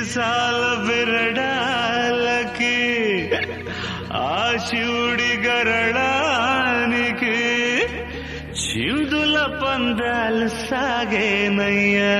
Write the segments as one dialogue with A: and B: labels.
A: సీసాల బిరడాలకి ఆ శివుడి గరడానికి చిందుల పందాలు సాగేనయ్యా.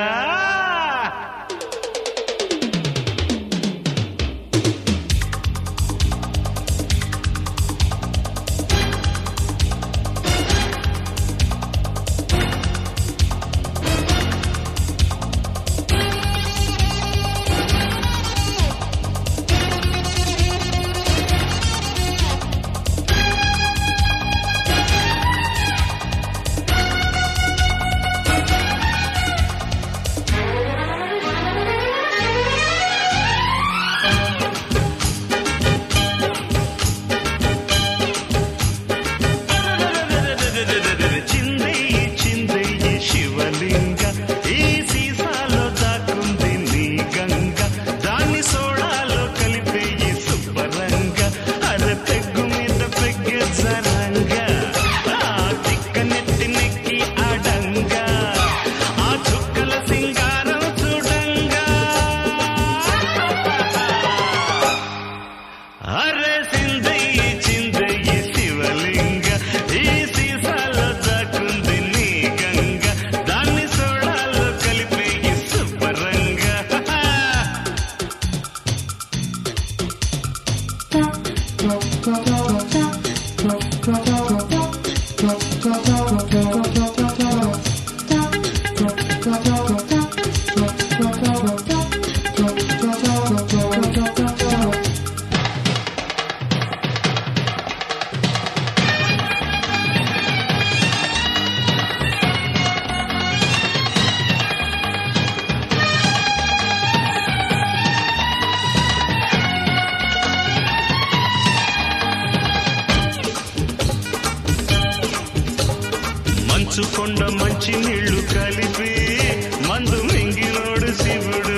A: మంచుకొండ మంచి నీళ్లు కలిపి మందు మింగినోడు శివుడు,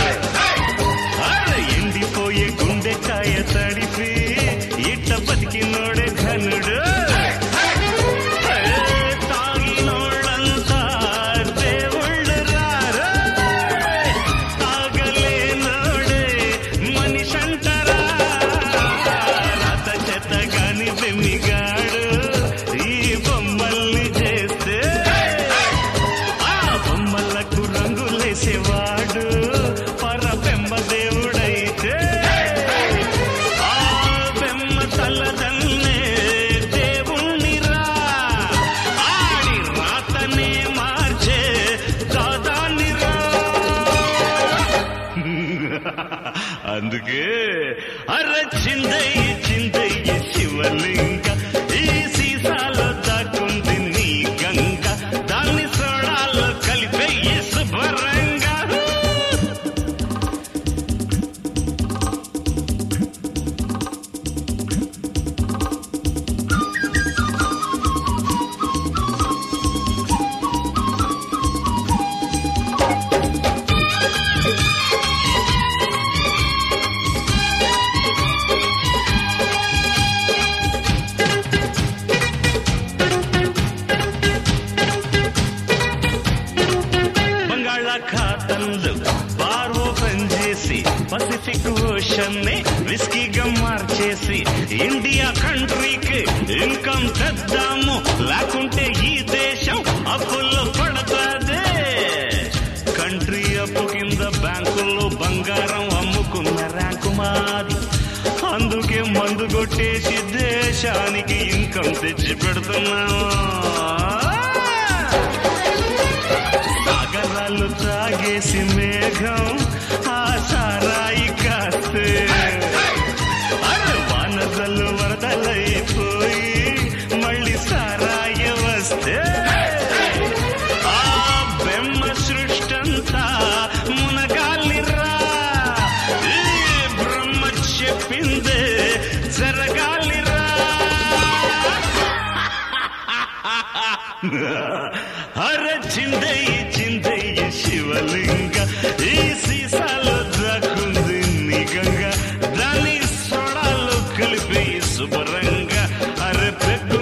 A: ఎండిపోయే గుండెకాయ తడిపి ఇట్ట బతికినోడే ఘనుడు. తాగినోళ్ళంతా దేవుళ్ళు రారా, తాగలేనోడే మనిషంటరా. రత చెత్త గాని బెమ్మిగాడు ఈ బొమ్మల్ని చేస్తే ఆ బొమ్మలకు రంగులేసేవాడు పరబెమ్మ దేవుడైతే ఆ బెమ్మ తలదన్నే దేవుణ్ణిరా, ఆడి రాతనే మార్చే దాదానిరా. అందుకే అరచిందయ్య చిందయ్య శివలింగ ఈ సీసాలో దాక్కుంది నీ గంగ, దాన్ని సోడాలో కలిపేయి శుభ్రంగా. బంగాళాఖాతంలో బార్ ఓపెన్ చేసి పసిఫిక్ ఓషన్ ని విస్కీగా మార్చేసి ఇండియా కంట్రీకి ఇన్కమ్ తెద్దాము, లేకుంటే ఈ దేశం అప్పుల్లో పడతాదే. కంట్రీ అప్పు కింద బ్యాంకుల్లో బంగారం అమ్ముకున్న ర్యాంకు మాది, అందుకే మందు కొట్టేసి దేశానికి ఇన్కమ్ తెచ్చి పెడుతున్నాము. సాగరాలు తాగేసి మేఘం ఆ సారాయి కాస్తే వానదలు వరదలైపోయి మళ్ళీ సారాయి వస్తే ఆ బెమ్మ సృష్టంతా మునగాలిరా, ఈ బ్రహ్మ చెప్పిందే జరగాలిరా. అరచిందయ్య చిందయ్య శివలింగ ఈ సీసాలో దాక్కుంది నీ గంగ, దాన్ని సోడాలో కలిపి శుభ్రంగా. అరె పెగ్గు